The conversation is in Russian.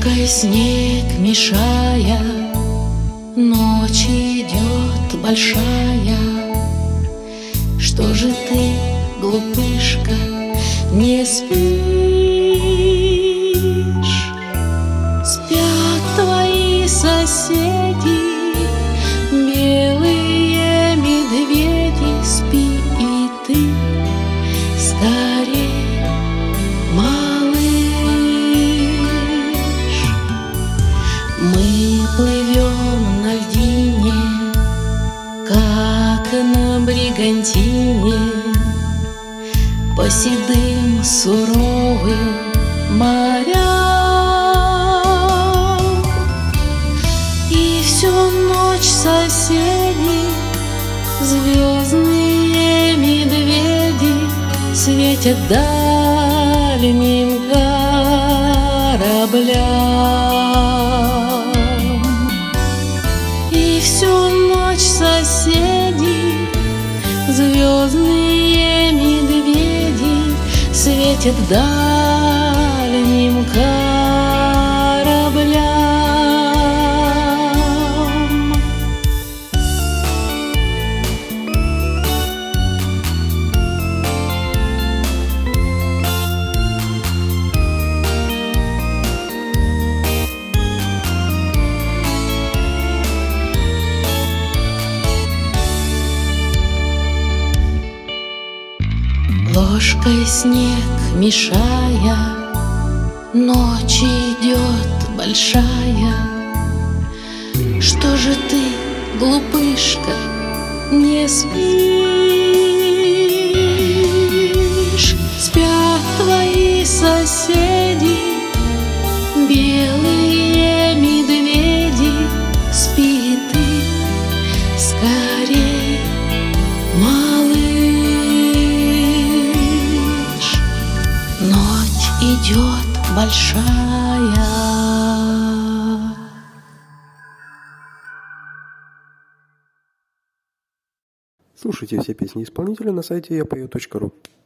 Ложкой снег мешая, ночь идет большая. Что же ты, глупышка, не спишь? Спят твои соседи, белые медведи. Спи и ты скорей, малыш. Мы плывем на льдине, как на бригантине, по седым суровым морям. И всю ночь соседи, звездные медведи, светят дальним кораблям. И всю ночь соседи, звездные медведи, светят дальним кораблям. Ложкой снег мешая, ночь идет большая. Что же ты, глупышка, не спишь? Спят твои соседи, белые медведи. Спи ты скорей, малыш. Ночь идет большая. Слушайте все песни исполнителя на сайте yapою.ru.